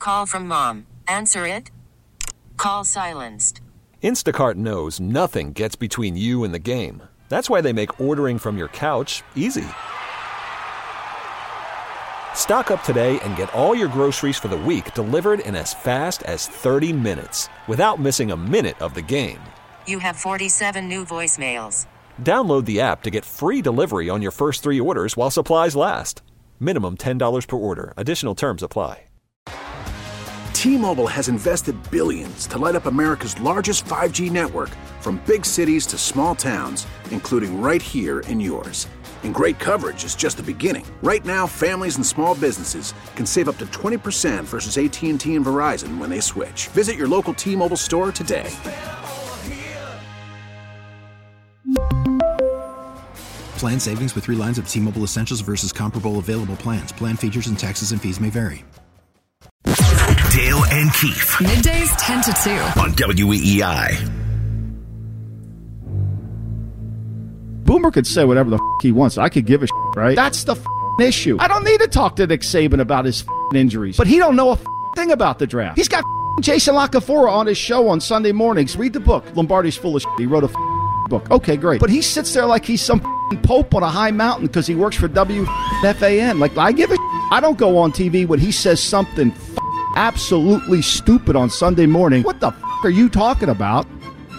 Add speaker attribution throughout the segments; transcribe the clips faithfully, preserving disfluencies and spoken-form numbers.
Speaker 1: call from mom. Answer it. Call silenced.
Speaker 2: Instacart knows nothing gets between you and the game. That's why they make ordering from your couch easy. Stock up today and get all your groceries for the week delivered in as fast as thirty minutes without missing a minute of the game.
Speaker 1: You have forty-seven new voicemails.
Speaker 2: Download the app to get free delivery on your first three orders while supplies last. Minimum ten dollars per order. Additional terms apply.
Speaker 3: T-Mobile has invested billions to light up America's largest five G network, from big cities to small towns, including right here in yours. And great coverage is just the beginning. Right now, families and small businesses can save up to twenty percent versus A T and T and Verizon when they switch. Visit your local T-Mobile store today.
Speaker 4: Plan savings with three lines of T-Mobile Essentials versus comparable available plans. Plan features and taxes and fees may vary.
Speaker 5: Dale and Keefe.
Speaker 6: Middays ten to two.
Speaker 5: On W E E I.
Speaker 7: Boomer could say whatever the f*** he wants. I could give a shit, right? That's the f*** issue. I don't need to talk to Nick Saban about his f*** injuries. But he don't know a f*** thing about the draft. He's got f*** Jason Lacafora on his show on Sunday mornings. Read the book. Lombardi's full of shit. He wrote a f*** book. Okay, great. But he sits there like he's some f*** pope on a high mountain because he works for W F A N. Like, I give a shit. I don't go on T V when he says something f- absolutely stupid on Sunday morning. What the f*** are you talking about?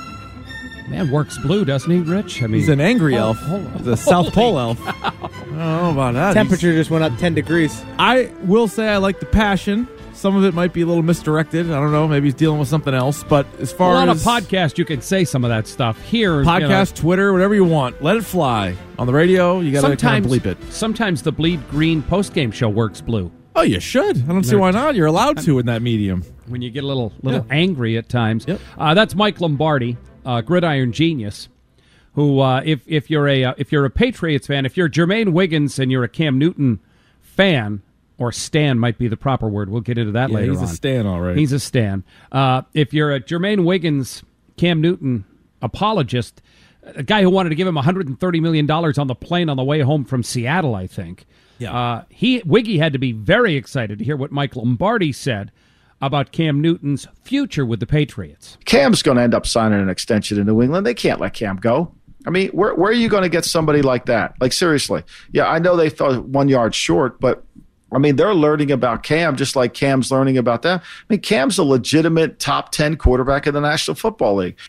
Speaker 8: Man works blue, doesn't he, Rich? I mean,
Speaker 9: he's an angry
Speaker 8: oh,
Speaker 9: elf,
Speaker 8: oh,
Speaker 9: the South Pole elf. I don't know about that.
Speaker 10: Temperature he's, just went up ten degrees.
Speaker 9: I will say I like the passion. Some of it might be a little misdirected. I don't know. Maybe he's dealing with something else. But as far
Speaker 8: well,
Speaker 9: as...
Speaker 8: on a podcast, you can say some of that stuff. Here,
Speaker 9: podcast,
Speaker 8: you know,
Speaker 9: Twitter, whatever you want. Let it fly. On the radio, you got to kind of bleep it.
Speaker 8: Sometimes the Bleed Green postgame show works blue.
Speaker 9: Oh, you should. I don't see why not. You're allowed to in that medium.
Speaker 8: When you get a little little
Speaker 9: yeah.
Speaker 8: angry at times.
Speaker 9: Yep.
Speaker 8: Uh, that's Mike Lombardi, uh, Gridiron Genius, who, uh, if if you're a uh, if you're a Patriots fan, if you're Jermaine Wiggins and you're a Cam Newton fan, or Stan might be the proper word. We'll get into that
Speaker 9: yeah,
Speaker 8: later
Speaker 9: he's
Speaker 8: on.
Speaker 9: He's a Stan, all right.
Speaker 8: He's a Stan. Uh, if you're a Jermaine Wiggins, Cam Newton apologist, a guy who wanted to give him one hundred thirty million dollars on the plane on the way home from Seattle, I think.
Speaker 9: Yeah.
Speaker 8: Uh, he Wiggy had to be very excited to hear what Mike Lombardi said about Cam Newton's future with the Patriots.
Speaker 7: Cam's going to end up signing an extension in New England. They can't let Cam go. I mean, where where are you going to get somebody like that? Like, seriously. Yeah, I know they fell one yard short, but, I mean, they're learning about Cam just like Cam's learning about them. I mean, Cam's a legitimate top ten quarterback in the National Football League.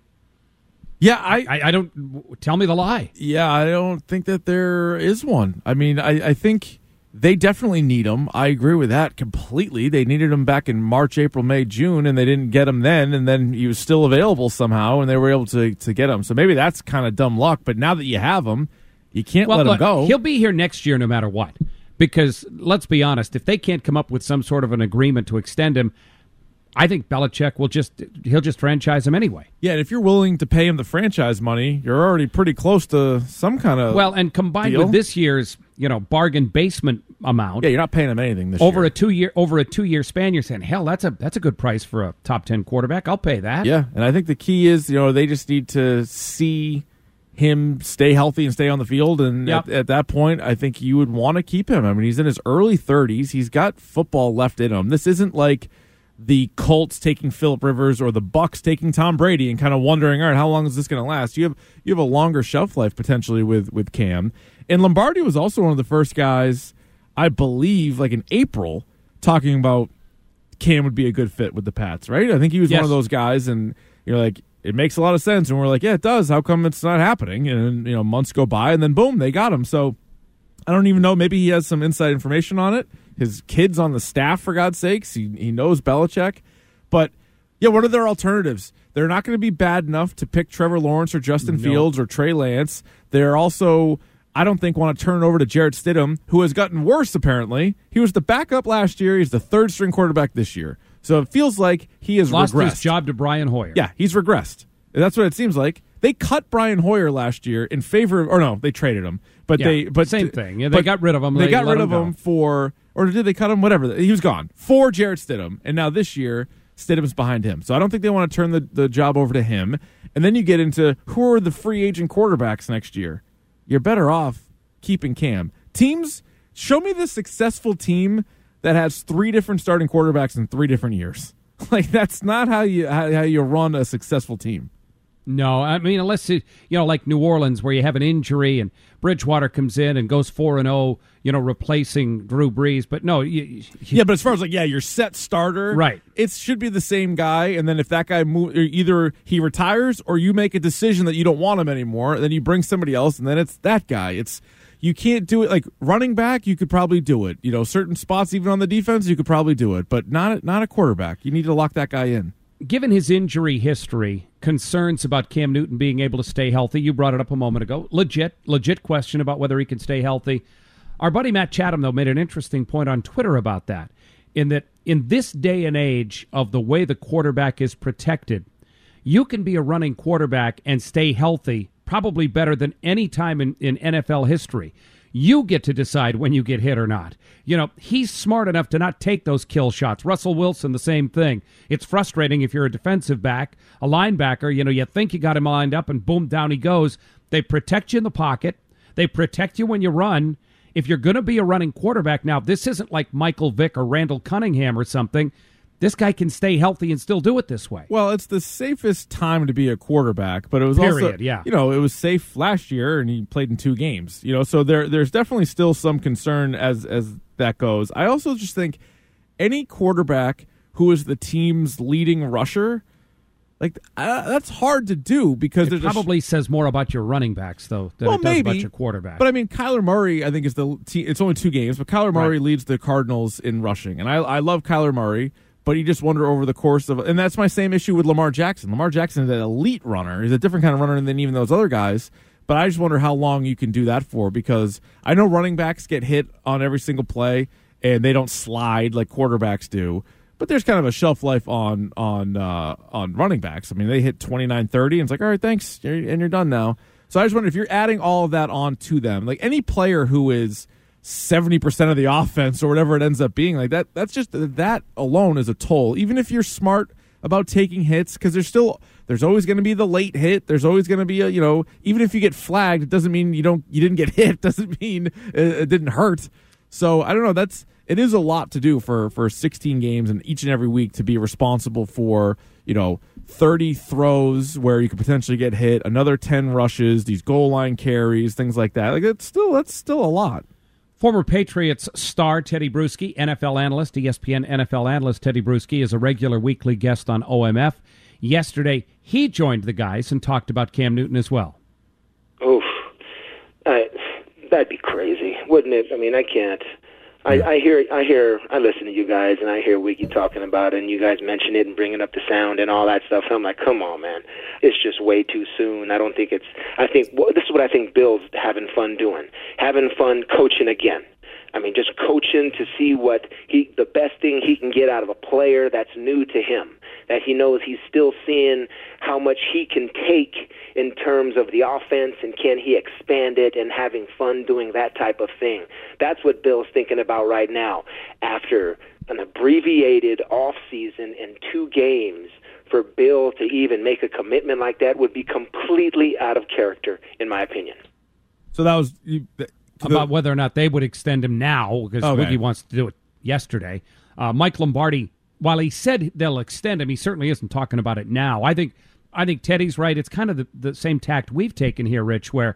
Speaker 9: Yeah, I,
Speaker 8: I, I don't – tell me the lie.
Speaker 9: Yeah, I don't think that there is one. I mean, I, I think they definitely need him. I agree with that completely. They needed him back in March, April, May, June, and they didn't get him then, and then he was still available somehow, and they were able to, to get him. So maybe that's kind of dumb luck, but now that you have him, you can't
Speaker 8: well,
Speaker 9: let
Speaker 8: look,
Speaker 9: him go.
Speaker 8: He'll be here next year no matter what, because let's be honest, if they can't come up with some sort of an agreement to extend him, I think Belichick will just he'll just franchise him anyway.
Speaker 9: Yeah, and if you're willing to pay him the franchise money, you're already pretty close to some kind of
Speaker 8: well, and combined
Speaker 9: deal.
Speaker 8: with this year's you know bargain basement amount.
Speaker 9: Yeah, you're not paying him anything this
Speaker 8: over
Speaker 9: year.
Speaker 8: a two year over a two year span. You're saying, hell, that's a that's a good price for a top ten quarterback. I'll pay that.
Speaker 9: Yeah, and I think the key is you know they just need to see him stay healthy and stay on the field, and
Speaker 8: yep.
Speaker 9: at, at that point, I think you would want to keep him. I mean, he's in his early thirties. He's got football left in him. This isn't like the Colts taking Phillip Rivers or the Bucks taking Tom Brady and kind of wondering, all right, how long is this going to last? You have you have a longer shelf life potentially with with Cam. And Lombardi was also one of the first guys, I believe, like in April, talking about Cam would be a good fit with the Pats, right? I think he was
Speaker 8: yes.
Speaker 9: one of those guys, and you're like, it makes a lot of sense. And we're like, yeah, it does. How come it's not happening? And you know, months go by, and then boom, they got him. So I don't even know. Maybe he has some inside information on it. His kid's on the staff, for God's sakes. He he knows Belichick. But, yeah, what are their alternatives? They're not going to be bad enough to pick Trevor Lawrence or Justin
Speaker 8: no.
Speaker 9: Fields or Trey Lance. They're also, I don't think, want to turn it over to Jarrett Stidham, who has gotten worse, apparently. He was the backup last year. He's the third-string quarterback this year. So it feels like he has
Speaker 8: Lost
Speaker 9: regressed.
Speaker 8: his job to Brian Hoyer.
Speaker 9: Yeah, he's regressed. That's what it seems like. They cut Brian Hoyer last year in favor of, or no, they traded him. But
Speaker 8: yeah,
Speaker 9: they, but
Speaker 8: same thing. Yeah, they got rid of him.
Speaker 9: They,
Speaker 8: they
Speaker 9: got rid
Speaker 8: him
Speaker 9: of him for, or did they cut him? Whatever. He was gone for Jarrett Stidham, and now this year Stidham's behind him. So I don't think they want to turn the, the job over to him. And then you get into who are the free agent quarterbacks next year. You're better off keeping Cam. Teams, show me the successful team that has three different starting quarterbacks in three different years. Like, that's not how you how, how you run a successful team.
Speaker 8: No, I mean, unless, it, you know, like New Orleans, where you have an injury and Bridgewater comes in and goes four and oh, you know, replacing Drew Brees. But no. You, you,
Speaker 9: yeah, but as far as, like, yeah, your set starter.
Speaker 8: Right.
Speaker 9: It should be the same guy. And then if that guy, move, either he retires or you make a decision that you don't want him anymore, then you bring somebody else, and then it's that guy. It's You can't do it. Like, running back, you could probably do it. You know, certain spots, even on the defense, you could probably do it. But not, not a quarterback. You need to lock that guy in.
Speaker 8: Given his injury history, concerns about Cam Newton being able to stay healthy, you brought it up a moment ago. Legit, legit question about whether he can stay healthy. Our buddy Matt Chatham, though, made an interesting point on Twitter about that, in that in this day and age of the way the quarterback is protected, you can be a running quarterback and stay healthy probably better than any time in, in N F L history. You get to decide when you get hit or not. You know, he's smart enough to not take those kill shots. Russell Wilson, the same thing. It's frustrating if you're a defensive back, a linebacker, you know, you think you got him lined up and boom, down he goes. They protect you in the pocket. They protect you when you run. If you're going to be a running quarterback now, this isn't like Michael Vick or Randall Cunningham or something. This guy can stay healthy and still do it this way.
Speaker 9: Well, it's the safest time to be a quarterback, but it was
Speaker 8: Period,
Speaker 9: also,
Speaker 8: yeah.
Speaker 9: you know, it was safe last year, and he played in two games. You know, so there, there's definitely still some concern as as that goes. I also just think any quarterback who is the team's leading rusher, like uh, that's hard to do because
Speaker 8: it probably sh- says more about your running backs though than
Speaker 9: well,
Speaker 8: it does
Speaker 9: maybe,
Speaker 8: about your quarterback.
Speaker 9: But I mean, Kyler Murray, I think is the te- it's only two games, but Kyler Murray
Speaker 8: right.
Speaker 9: leads the Cardinals in rushing, and I I love Kyler Murray. But you just wonder over the course of, and that's my same issue with Lamar Jackson. Lamar Jackson is an elite runner. He's a different kind of runner than even those other guys. But I just wonder how long you can do that for, because I know running backs get hit on every single play and they don't slide like quarterbacks do. But there's kind of a shelf life on on uh, on running backs. I mean, they hit twenty-nine, thirty, and it's like, all right, thanks, and you're done now. So I just wonder if you're adding all of that on to them, like any player who is seventy percent of the offense or whatever it ends up being, like that, that's just, that alone is a toll. Even if you're smart about taking hits, because there's still, there's always going to be the late hit. There's always going to be a, you know, even if you get flagged, it doesn't mean you don't, you didn't get hit. Doesn't mean it, it didn't hurt. So I don't know. That's, it is a lot to do for, for sixteen games and each and every week to be responsible for, you know, thirty throws where you could potentially get hit, another ten rushes, these goal line carries, things like that. Like it's still, that's still a lot.
Speaker 8: Former Patriots star Teddy Bruschi, N F L analyst, E S P N N F L analyst Teddy Bruschi, is a regular weekly guest on O M F. Yesterday, he joined the guys and talked about Cam Newton as well.
Speaker 6: Oof. I, that'd be crazy, wouldn't it? I mean, I can't. I, I hear, I hear, I listen to you guys, and I hear Wiki talking about it, and you guys mention it and bringing up the sound and all that stuff. So I'm like, come on, man, it's just way too soon. I don't think it's. I think well, this is what I think Bill's having fun doing, having fun coaching again. I mean, just coaching to see what he, the best thing he can get out of a player that's new to him, that he knows he's still seeing how much he can take in terms of the offense and can he expand it, and having fun doing that type of thing. That's what Bill's thinking about right now. After an abbreviated off season and two games, for Bill to even make a commitment like that would be completely out of character, in my opinion.
Speaker 9: So that was... You,
Speaker 8: about whether or not they would extend him now, because
Speaker 9: okay.
Speaker 8: Wiggy wants to do it yesterday. Uh, Mike Lombardi, while he said they'll extend him, he certainly isn't talking about it now. I think I think Teddy's right. It's kind of the, the same tact we've taken here, Rich, where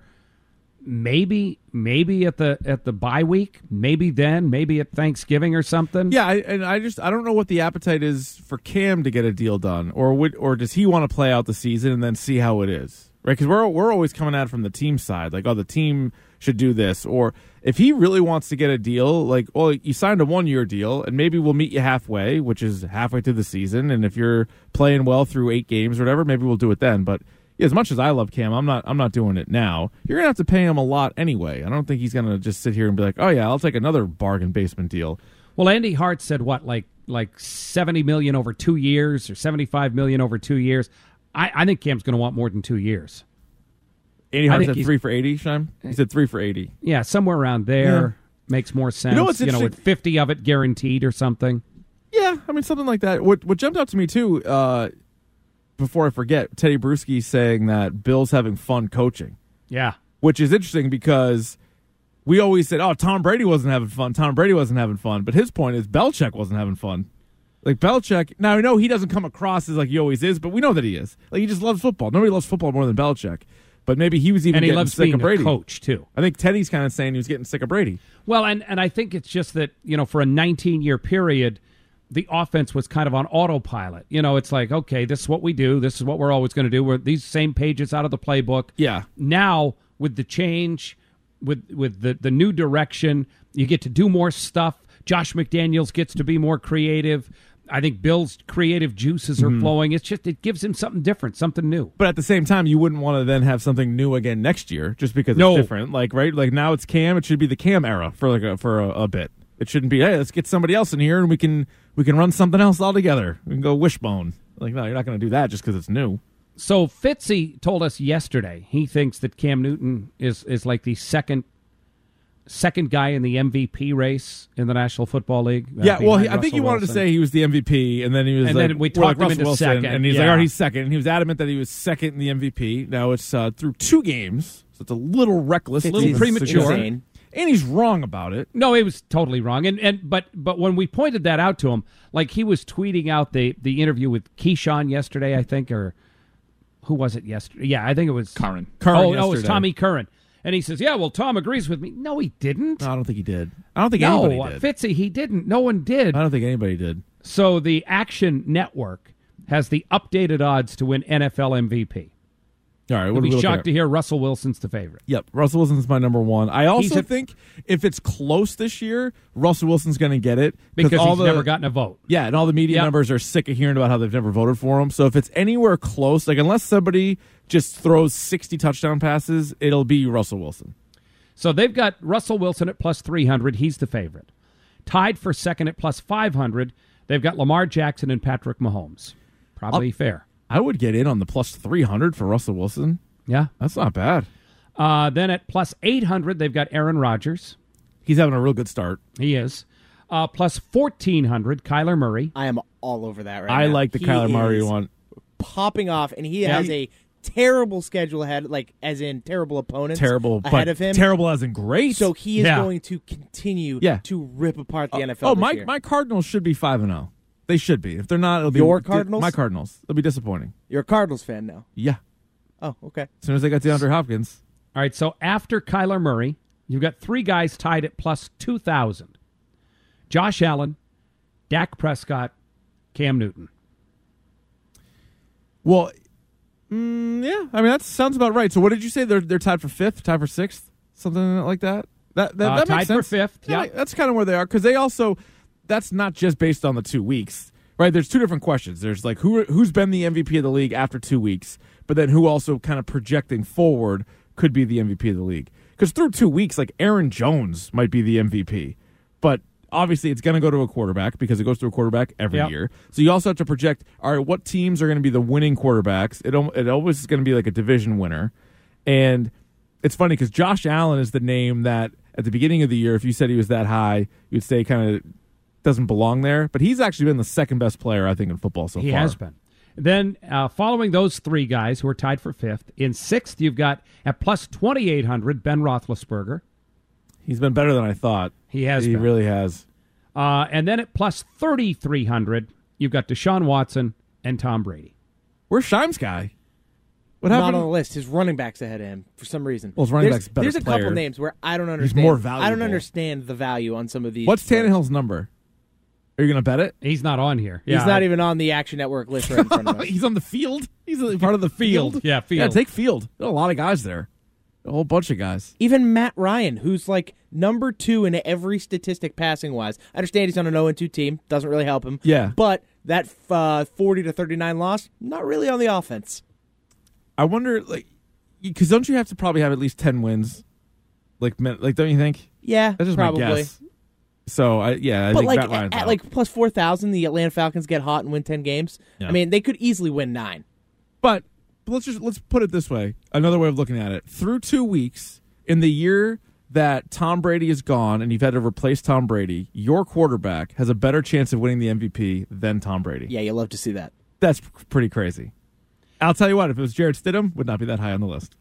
Speaker 8: maybe maybe at the at the bye week, maybe then, maybe at Thanksgiving or something.
Speaker 9: Yeah, I, and I just I don't know what the appetite is for Cam to get a deal done, or would or does he want to play out the season and then see how it is, right? Because we're we're always coming at it from the team side, like, oh, the team should do this, or if he really wants to get a deal, like, well, you signed a one-year deal, and maybe we'll meet you halfway, which is halfway through the season, and if you're playing well through eight games or whatever, maybe we'll do it then. But yeah, as much as I love Cam, I'm not I'm not doing it now. You're gonna have to pay him a lot anyway. I don't think he's gonna just sit here and be like, oh yeah, I'll take another bargain basement deal.
Speaker 8: Well, Andy Hart said what, like like seventy million over two years or seventy-five million over two years. I, I think Cam's gonna want more than two years.
Speaker 9: Andy Hart said three for eighty, Shime? He said three for eighty.
Speaker 8: Yeah, somewhere around there yeah. makes more sense.
Speaker 9: You know what's
Speaker 8: you know, with fifty of it guaranteed or something.
Speaker 9: Yeah, I mean, something like that. What what jumped out to me, too, uh, before I forget, Teddy Bruschi saying that Bill's having fun coaching.
Speaker 8: Yeah.
Speaker 9: Which is interesting because we always said, oh, Tom Brady wasn't having fun. Tom Brady wasn't having fun. But his point is Belichick wasn't having fun. Like Belichick, now I know he doesn't come across as like he always is, but we know that he is. Like he just loves football. Nobody loves football more than Belichick. But maybe he was even
Speaker 8: and he
Speaker 9: getting
Speaker 8: loves
Speaker 9: sick
Speaker 8: being
Speaker 9: of Brady.
Speaker 8: A coach too.
Speaker 9: I think Teddy's kind of saying he was getting sick of Brady.
Speaker 8: Well, and, and I think it's just that, you know, for a nineteen-year period, the offense was kind of on autopilot. You know, it's like, okay, this is what we do. This is what we're always going to do. We're these same pages out of the playbook.
Speaker 9: Yeah.
Speaker 8: Now, with the change, with with the, the new direction, you get to do more stuff. Josh McDaniels gets to be more creative. I think Bill's creative juices are mm-hmm. flowing. It's just, it gives him something different, something new.
Speaker 9: But at the same time, you wouldn't want to then have something new again next year just because
Speaker 8: no.
Speaker 9: it's different. Like, right? Like now it's Cam. It should be the Cam era for like a, for a, a bit. It shouldn't be, hey, let's get somebody else in here and we can we can run something else all together. We can go wishbone. Like, no, you're not going to do that just because it's new.
Speaker 8: So Fitzy told us yesterday he thinks that Cam Newton is, is like the second second guy in the M V P race in the National Football League. Uh,
Speaker 9: yeah, well, he, I think he wanted Wilson. to say he was the M V P, and then he was
Speaker 8: and
Speaker 9: like,
Speaker 8: then we talked
Speaker 9: like
Speaker 8: him into
Speaker 9: Wilson,
Speaker 8: second,
Speaker 9: and he's
Speaker 8: yeah.
Speaker 9: like, all right, he's second, and he was adamant that he was second in the M V P. Now it's uh, through two games, so it's a little reckless, a
Speaker 8: little premature,
Speaker 9: and he's wrong about it.
Speaker 8: No, he was totally wrong, and and but but when we pointed that out to him, like he was tweeting out the the interview with Keyshawn yesterday, I think, or who was it yesterday? Yeah, I think it was
Speaker 9: Curran.
Speaker 8: Curran
Speaker 9: oh,
Speaker 8: yesterday. oh, it was Tommy Curran. And he says, yeah, well, Tom agrees with me. No, he didn't.
Speaker 9: No, I don't think he did. I don't think
Speaker 8: no,
Speaker 9: anybody did.
Speaker 8: Fitzy, he didn't. No one did.
Speaker 9: I don't think anybody did.
Speaker 8: So the Action Network has the updated odds to win N F L M V P.
Speaker 9: All right,
Speaker 8: You'll
Speaker 9: what
Speaker 8: be
Speaker 9: are we
Speaker 8: shocked
Speaker 9: at?
Speaker 8: to hear Russell Wilson's the favorite.
Speaker 9: Yep, Russell Wilson's my number one. I also
Speaker 8: a,
Speaker 9: think if it's close this year, Russell Wilson's going to get it.
Speaker 8: Because
Speaker 9: all
Speaker 8: he's
Speaker 9: the,
Speaker 8: never gotten a vote.
Speaker 9: Yeah, and all the media
Speaker 8: yep.
Speaker 9: members are sick of hearing about how they've never voted for him. So if it's anywhere close, like unless somebody just throws sixty touchdown passes, it'll be Russell Wilson.
Speaker 8: So they've got Russell Wilson at plus three hundred. He's the favorite. Tied for second at plus five hundred, they've got Lamar Jackson and Patrick Mahomes. Probably
Speaker 9: I'll,
Speaker 8: fair.
Speaker 9: I would get in on the plus three hundred for Russell Wilson.
Speaker 8: Yeah.
Speaker 9: That's not bad.
Speaker 8: Uh, then at plus eight hundred, they've got Aaron Rodgers.
Speaker 9: He's having a real good start.
Speaker 8: He is. Uh, plus fourteen hundred, Kyler Murray.
Speaker 10: I am all over that right
Speaker 9: I
Speaker 10: now.
Speaker 9: like the
Speaker 10: he
Speaker 9: Kyler Murray one.
Speaker 10: Popping off, and he
Speaker 8: Yeah.
Speaker 10: has a terrible schedule ahead, like as in terrible opponents
Speaker 9: Terrible,
Speaker 10: ahead
Speaker 9: but
Speaker 10: of him.
Speaker 9: terrible as in great.
Speaker 10: So he is
Speaker 8: Yeah.
Speaker 10: going to continue
Speaker 9: Yeah.
Speaker 10: to rip apart the N F L
Speaker 9: Oh,
Speaker 10: this
Speaker 9: my
Speaker 10: year.
Speaker 9: my Cardinals should be five and zero. They should be. If they're not, it'll be
Speaker 10: Your Cardinals?
Speaker 9: My Cardinals. It'll be disappointing.
Speaker 10: You're a Cardinals fan now.
Speaker 9: Yeah.
Speaker 10: Oh, okay.
Speaker 9: As soon as they got DeAndre Hopkins.
Speaker 8: All right, so after Kyler Murray, you've got three guys tied at plus two thousand. Josh Allen, Dak Prescott, Cam Newton.
Speaker 9: Well, mm, yeah. I mean, that sounds about right. So what did you say? They're they're tied for fifth, tied for sixth? Something like that? That that,
Speaker 8: Uh,
Speaker 9: that
Speaker 8: tied
Speaker 9: makes
Speaker 8: for
Speaker 9: sense.
Speaker 8: fifth,
Speaker 9: Yeah,
Speaker 8: yeah.
Speaker 9: that's kind of where they are. Because they also, that's not just based on the two weeks. Right, there's two different questions. There's like who who's been the M V P of the league after two weeks, but then who also kind of projecting forward could be the M V P of the league. Because through two weeks, like Aaron Jones might be the M V P, but obviously it's going to go to a quarterback because it goes to a quarterback every
Speaker 8: Yep.
Speaker 9: year. So you also have to project, all right, what teams are going to be the winning quarterbacks? It al- it always is going to be like a division winner, and it's funny because Josh Allen is the name that at the beginning of the year, if you said he was that high, you'd say kind of doesn't belong there, but he's actually been the second best player I think in football so
Speaker 8: he
Speaker 9: far.
Speaker 8: He has been. Then uh, following those three guys who are tied for fifth, in sixth you've got at plus twenty-eight hundred Ben Roethlisberger.
Speaker 9: He's been better than I thought.
Speaker 8: He has
Speaker 9: He
Speaker 8: been.
Speaker 9: really has.
Speaker 8: Uh, and then at plus thirty-three hundred you've got Deshaun Watson and Tom Brady.
Speaker 9: Where's Shimes guy? What
Speaker 10: Not
Speaker 9: happened?
Speaker 10: on the list. His running back's ahead of him for some reason.
Speaker 9: Well, his running
Speaker 10: there's,
Speaker 9: back's a better
Speaker 10: There's a
Speaker 9: player.
Speaker 10: couple names where I don't understand.
Speaker 9: more
Speaker 10: I don't
Speaker 9: valuable.
Speaker 10: understand the value on some of these.
Speaker 9: What's
Speaker 10: players.
Speaker 9: Tannehill's number? Are you going to bet it?
Speaker 8: He's not on here.
Speaker 10: He's
Speaker 8: Yeah,
Speaker 10: not
Speaker 8: I-
Speaker 10: even on the Action Network list right in front of us.
Speaker 9: He's on the field. He's a part of the field.
Speaker 8: Field. Yeah, field.
Speaker 9: Yeah, take field. There are a lot of guys there. A whole bunch of guys.
Speaker 10: Even Matt Ryan, who's like number two in every statistic passing wise. I understand he's on an oh and two team. Doesn't really help him.
Speaker 9: Yeah.
Speaker 10: But that uh, forty to thirty-nine loss, not really on the offense.
Speaker 9: I wonder, like, because don't you have to probably have at least ten wins? Like, min- like, don't you think?
Speaker 10: Yeah,
Speaker 9: That's just
Speaker 10: probably.
Speaker 9: my guess. So, I yeah, I
Speaker 10: But
Speaker 9: think
Speaker 10: like
Speaker 9: Matt Ryan's
Speaker 10: at, at
Speaker 9: out.
Speaker 10: like plus four thousand, the Atlanta Falcons get hot and win ten games.
Speaker 9: Yeah.
Speaker 10: I mean, they could easily win nine.
Speaker 9: But but let's just let's put it this way. Another way of looking at it. Through two weeks in the year that Tom Brady is gone and you've had to replace Tom Brady, your quarterback has a better chance of winning the M V P than Tom Brady.
Speaker 10: Yeah, you love to see that.
Speaker 9: That's pretty crazy. I'll tell you what, if it was Jared Stidham, would not be that high on the list.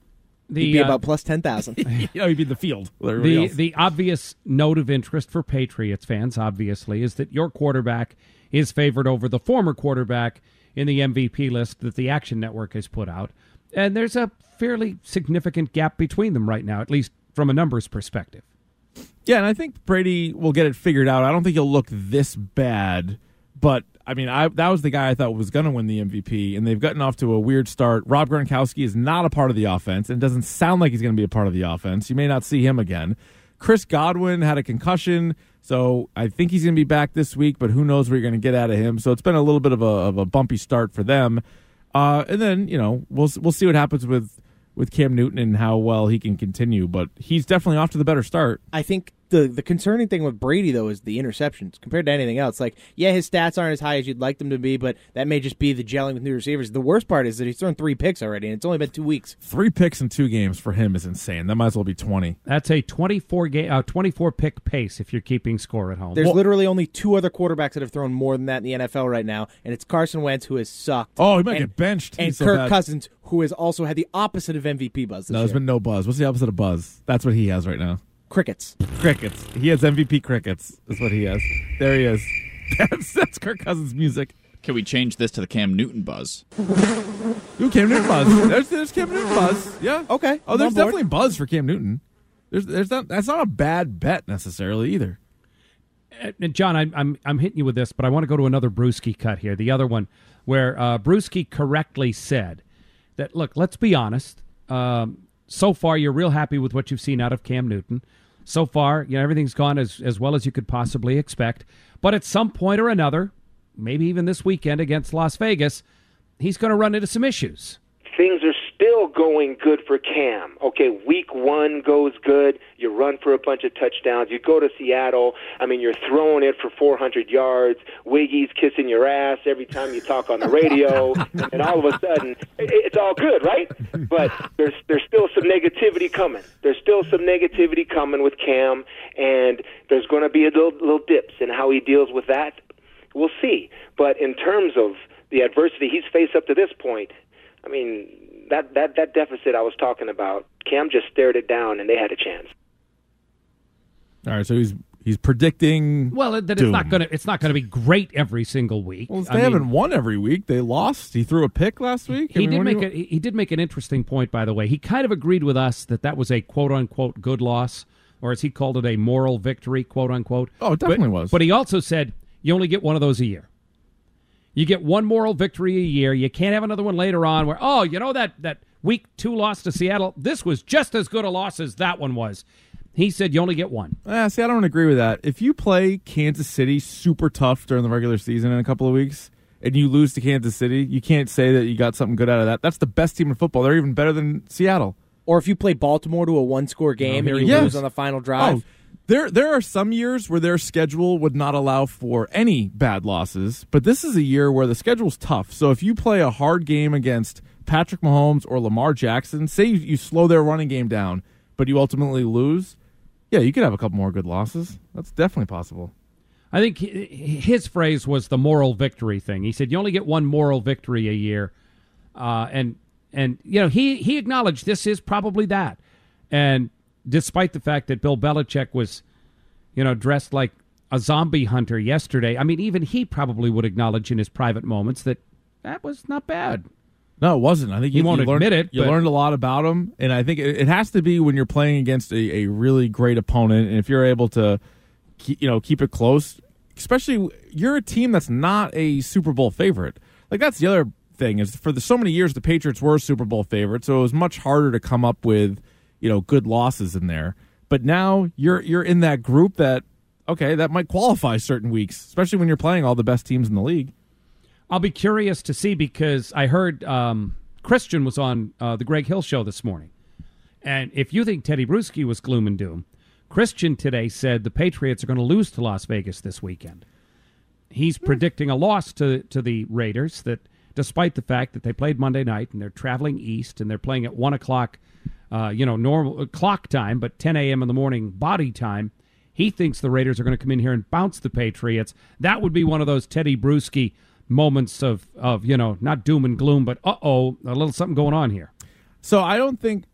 Speaker 8: The,
Speaker 10: He'd be
Speaker 8: uh,
Speaker 10: about plus ten thousand.
Speaker 9: you know, he'd be in the field. with everybody
Speaker 8: The
Speaker 9: else.
Speaker 8: the obvious note of interest for Patriots fans, obviously, is that your quarterback is favored over the former quarterback in the M V P list that the Action Network has put out. And there's a fairly significant gap between them right now, at least from a numbers perspective.
Speaker 9: Yeah, and I think Brady will get it figured out. I don't think he'll look this bad, but I mean, I, that was the guy I thought was going to win the M V P, and they've gotten off to a weird start. Rob Gronkowski is not a part of the offense, and doesn't sound like he's going to be a part of the offense. You may not see him again. Chris Godwin had a concussion, so I think he's going to be back this week, but who knows what you're going to get out of him. So it's been a little bit of a, of a bumpy start for them. Uh, and then, you know, we'll we'll see what happens with, with Cam Newton and how well he can continue, but he's definitely off to the better start.
Speaker 10: I think the the concerning thing with Brady, though, is the interceptions compared to anything else. Like, yeah, his stats aren't as high as you'd like them to be, but that may just be the gelling with new receivers. The worst part is that he's thrown three picks already, and it's only been two weeks.
Speaker 9: Three picks in two games for him is insane. That might as well be twenty.
Speaker 8: That's a twenty-four game, uh, twenty-four pick pace if you're keeping score at home.
Speaker 10: There's
Speaker 8: Well,
Speaker 10: literally only two other quarterbacks that have thrown more than that in the N F L right now, and it's Carson Wentz, who has sucked.
Speaker 9: Oh, he might
Speaker 10: and,
Speaker 9: get benched.
Speaker 10: And
Speaker 9: He's so
Speaker 10: Kirk
Speaker 9: bad.
Speaker 10: Cousins, who has also had the opposite of M V P buzz this
Speaker 9: No, there's
Speaker 10: year.
Speaker 9: been no buzz. What's the opposite of buzz? That's what he has right now.
Speaker 10: Crickets.
Speaker 9: Crickets. He has M V P crickets. That's what he has. There he is. That's, that's Kirk Cousins' music.
Speaker 11: Can we change this to the Cam Newton buzz?
Speaker 9: Ooh, Cam Newton buzz. There's, there's Cam Newton buzz. Yeah.
Speaker 10: Okay.
Speaker 9: Oh,
Speaker 10: I'm
Speaker 9: there's
Speaker 10: on board.
Speaker 9: definitely buzz for Cam Newton. There's, there's not. That's not a bad bet necessarily either.
Speaker 8: And John, I'm I'm I'm hitting you with this, but I want to go to another Brewski cut here. The other one where uh, Brewski correctly said that, look, let's be honest. Um, so far, you're real happy with what you've seen out of Cam Newton. So far, you know, everything's gone as as well as you could possibly expect. But at some point or another, maybe even this weekend against Las Vegas, he's going to run into some issues.
Speaker 6: Things are still going good for Cam. Okay, week one goes good. You run for a bunch of touchdowns. You go to Seattle. I mean, you're throwing it for four hundred yards. Wiggy's kissing your ass every time you talk on the radio. And all of a sudden, it, it's all good, right? But there's there's still some negativity coming. There's still some negativity coming with Cam, and there's going to be a little, little dips in how he deals with that. We'll see. But in terms of the adversity he's faced up to this point, I mean, that, that, that deficit I was talking about, Cam just stared it down, and they had a chance.
Speaker 9: All right, so he's he's predicting.
Speaker 8: Well, that it's
Speaker 9: doom.
Speaker 8: not going to it's not going to be great every single week.
Speaker 9: Well, they
Speaker 8: I
Speaker 9: haven't
Speaker 8: mean,
Speaker 9: won every week. They lost. He threw a pick last week. I
Speaker 8: He
Speaker 9: mean,
Speaker 8: did
Speaker 9: what do
Speaker 8: make
Speaker 9: you-
Speaker 8: a, he did make an interesting point, by the way. He kind of agreed with us that that was a quote unquote good loss, or as he called it, a moral victory, quote unquote.
Speaker 9: Oh, it definitely
Speaker 8: but,
Speaker 9: was.
Speaker 8: But he also said you only get one of those a year. You get one moral victory a year. You can't have another one later on where, oh, you know that that week two loss to Seattle, this was just as good a loss as that one was. He said you only get one.
Speaker 9: Ah, see, I don't agree with that. If you play Kansas City super tough during the regular season in a couple of weeks and you lose to Kansas City, you can't say that you got something good out of that. That's the best team in football. They're even better than Seattle.
Speaker 10: Or if you play Baltimore to a one-score game
Speaker 9: Oh,
Speaker 10: and you
Speaker 9: yes.
Speaker 10: lose on the final drive.
Speaker 9: Oh, there, there are some years where their schedule would not allow for any bad losses, but this is a year where the schedule's tough. So if you play a hard game against Patrick Mahomes or Lamar Jackson, say you, you slow their running game down, but you ultimately lose, yeah, you could have a couple more good losses. That's definitely possible.
Speaker 8: I think he- his phrase was the moral victory thing. He said you only get one moral victory a year, uh, and and you know he he acknowledged this is probably that. And despite the fact that Bill Belichick was, you know, dressed like a zombie hunter yesterday, I mean, even he probably would acknowledge in his private moments that that was not bad.
Speaker 9: No, it wasn't. I think
Speaker 8: He
Speaker 9: you,
Speaker 8: won't
Speaker 9: you learned,
Speaker 8: admit it,
Speaker 9: You
Speaker 8: but-
Speaker 9: learned a lot about him, and I think it, it has to be when you're playing against a, a really great opponent, and if you're able to, keep, you know, keep it close. Especially, you're a team that's not a Super Bowl favorite. Like that's the other thing is for the, so many years the Patriots were Super Bowl favorites, so it was much harder to come up with, you know, good losses in there. But now you're you're in that group that okay, that might qualify certain weeks, especially when you're playing all the best teams in the league.
Speaker 8: I'll be curious to see because I heard um, Christian was on uh, the Greg Hill show this morning. And if you think Teddy Bruschi was gloom and doom, Christian today said the Patriots are going to lose to Las Vegas this weekend. He's predicting a loss to, to the Raiders that despite the fact that they played Monday night and they're traveling east and they're playing at one o'clock, uh, you know, normal uh, clock time, but ten a.m. in the morning body time, he thinks the Raiders are going to come in here and bounce the Patriots. That would be one of those Teddy Bruschi moments of, of, you know, not doom and gloom, but uh-oh, a little something going on here.
Speaker 9: So I don't think,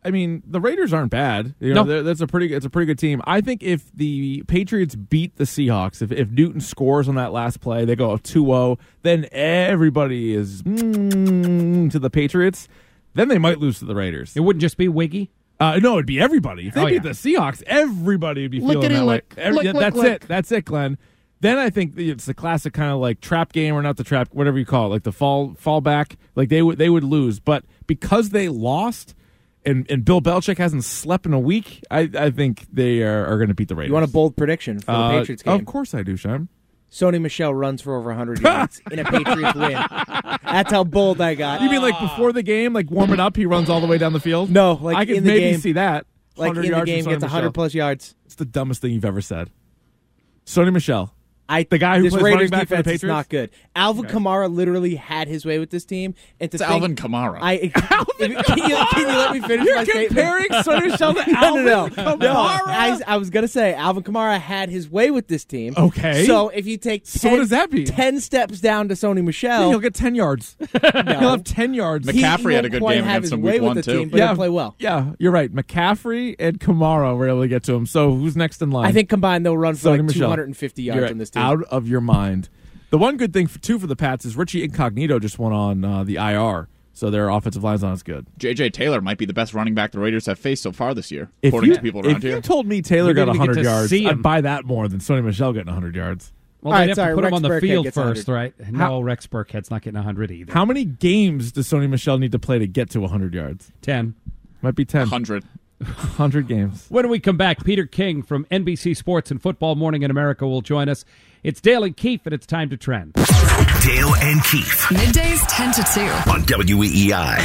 Speaker 9: I mean, the Raiders aren't bad. You know,
Speaker 8: No.
Speaker 9: that's a pretty it's a pretty good team. I think if the Patriots beat the Seahawks, if if Newton scores on that last play, they go two oh, then everybody is mm, to the Patriots. Then they might lose to the Raiders.
Speaker 8: It wouldn't just be Wiggy?
Speaker 9: Uh, no, it'd be everybody. If they
Speaker 8: Oh,
Speaker 9: beat
Speaker 8: yeah.
Speaker 9: the Seahawks, everybody would be feeling
Speaker 7: Lickety
Speaker 9: that
Speaker 7: lick.
Speaker 9: way. Every-
Speaker 7: Lick,
Speaker 9: yeah,
Speaker 7: lick,
Speaker 9: that's
Speaker 7: lick.
Speaker 9: it. That's it, Glenn. Then I think it's the classic kind of like trap game, or not the trap, whatever you call it, like the fall fall back. Like they would they would lose, but because they lost, and, and Bill Belichick hasn't slept in a week, I, I think they are, are going to beat the Raiders.
Speaker 10: You want a bold prediction for the
Speaker 9: Uh,
Speaker 10: Patriots game?
Speaker 9: Of course I do, Shyam.
Speaker 10: Sony Michel runs for over one hundred yards in a Patriots win. That's how bold I got.
Speaker 9: You mean like before the game, like warming up, he runs all the way down the field?
Speaker 10: No, like
Speaker 9: I can
Speaker 10: in the
Speaker 9: maybe
Speaker 10: game.
Speaker 9: see that.
Speaker 10: Like in the
Speaker 9: yards
Speaker 10: game,
Speaker 9: from
Speaker 10: gets
Speaker 9: Sony
Speaker 10: one hundred
Speaker 9: Michel.
Speaker 10: plus yards.
Speaker 9: It's the dumbest thing you've ever said. Sony Michel.
Speaker 10: I
Speaker 9: The guy who
Speaker 10: this
Speaker 9: plays running
Speaker 10: Raiders
Speaker 9: back for the
Speaker 10: defense is
Speaker 9: Patriots?
Speaker 10: not good. Alvin Kamara literally had his way with this team, and to
Speaker 11: It's
Speaker 10: think,
Speaker 11: Alvin Kamara.
Speaker 10: I can, you, can you let me finish
Speaker 9: You're
Speaker 10: my statement?
Speaker 9: comparing Sony Michel to
Speaker 10: no,
Speaker 9: Alvin
Speaker 10: no, no,
Speaker 9: Kamara?
Speaker 10: no. I, I was gonna say Alvin Kamara had his way with this team.
Speaker 9: Okay.
Speaker 10: So if you take ten,
Speaker 9: So what does that mean?
Speaker 10: ten steps down to Sony
Speaker 9: Yeah,
Speaker 10: Michel,
Speaker 9: he'll get ten yards. He'll have ten yards.
Speaker 10: he-
Speaker 11: McCaffrey
Speaker 10: he
Speaker 11: had a
Speaker 10: won't
Speaker 11: good
Speaker 10: quite
Speaker 11: game
Speaker 10: have
Speaker 11: against
Speaker 10: his
Speaker 11: him
Speaker 10: way
Speaker 11: week
Speaker 10: with
Speaker 11: one,
Speaker 10: the
Speaker 11: too.
Speaker 10: team, but he'll play well.
Speaker 9: Yeah, you're right. McCaffrey and Kamara will really get to him. So who's next in line?
Speaker 10: I think combined they'll run for
Speaker 9: Sony
Speaker 10: like
Speaker 9: Michel.
Speaker 10: two hundred fifty yards
Speaker 9: You're
Speaker 10: on this team.
Speaker 9: out of your mind. The one good thing for two for the Pats is Richie Incognito just went on uh, the I R, so their offensive line's not as good.
Speaker 11: J J Taylor might be the best running back the Raiders have faced so far this year,
Speaker 9: If
Speaker 11: according
Speaker 9: you,
Speaker 11: to people
Speaker 9: if
Speaker 11: around
Speaker 9: you
Speaker 11: here.
Speaker 9: told me Taylor
Speaker 8: We
Speaker 9: got
Speaker 8: didn't
Speaker 9: one
Speaker 8: even
Speaker 9: hundred
Speaker 8: get to
Speaker 9: yards,
Speaker 8: see
Speaker 9: I'd
Speaker 8: him.
Speaker 9: buy that more than Sony Michel getting one hundred yards.
Speaker 8: Well,
Speaker 10: All
Speaker 8: they'd
Speaker 10: right,
Speaker 8: have
Speaker 10: sorry,
Speaker 8: to put him
Speaker 10: Rex
Speaker 8: on the
Speaker 10: Burkhead
Speaker 8: field
Speaker 10: gets
Speaker 8: first,
Speaker 10: one
Speaker 8: right? No, Rex Burkhead's not getting one hundred either.
Speaker 9: How many games does Sony Michel need to play to get to one hundred yards?
Speaker 8: ten.
Speaker 9: Might be ten.
Speaker 11: one hundred.
Speaker 9: one hundred games.
Speaker 8: When we come back, Peter King from N B C Sports and Football Morning in America will join us. It's Dale and Keefe, and it's time to trend.
Speaker 5: Dale and Keefe
Speaker 12: Middays ten to two.
Speaker 5: on W E E I.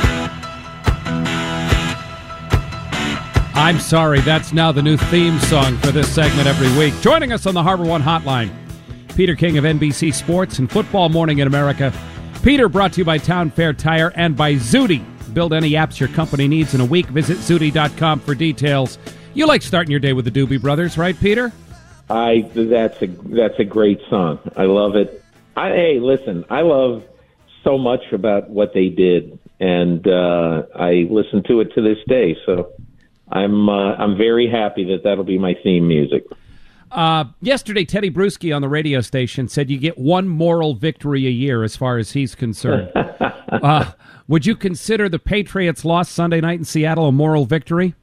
Speaker 8: I'm sorry, that's now the new theme song for this segment every week. Joining us on the Harbor One Hotline, Peter King of N B C Sports and Football Morning in America. Peter, brought to you by Town Fair Tire and by Zudi. Build any apps your company needs in a week. Visit Zudi dot com for details. You like starting your day with the Doobie Brothers, right, Peter?
Speaker 13: I that's a that's a great song. I love it. I, hey, listen, I love so much about what they did, and uh, I listen to it to this day. So I'm uh, I'm very happy that that'll be my theme music.
Speaker 8: Uh, yesterday, Teddy Bruschi on the radio station said you get one moral victory a year as far as he's concerned. uh, would you consider the Patriots' loss Sunday night in Seattle a moral victory?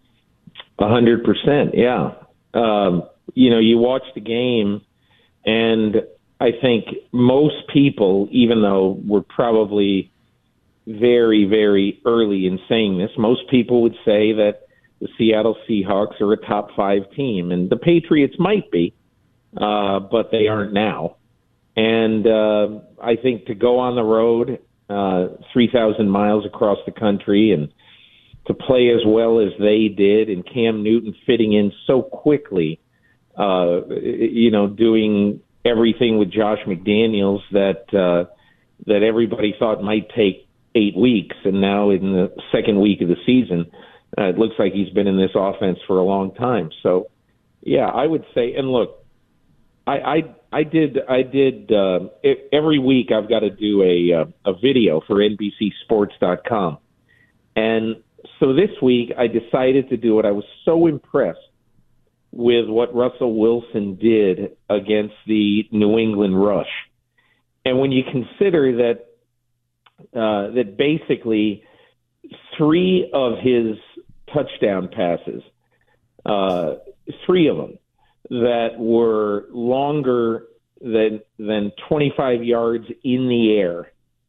Speaker 13: A hundred percent, yeah. Um, you know, you watch the game, and I think most people, even though we're probably very, very early in saying this, most people would say that the Seattle Seahawks are a top five team, and the Patriots might be, uh, but they aren't now. And uh, I think to go on the road uh, three thousand miles across the country and to play as well as they did, and Cam Newton fitting in so quickly, uh, you know, doing everything with Josh McDaniels that uh, that everybody thought might take eight weeks, and now in the second week of the season, uh, it looks like he's been in this offense for a long time. So, yeah, I would say, and look, I I, I did I did uh, every week I've got to do a uh, a video for N B C Sports dot com, and so this week I decided to do it. I was so impressed with what Russell Wilson did against the New England rush. And when you consider that uh, that basically three of his touchdown passes, uh, three of them that were longer than than twenty-five yards in the air,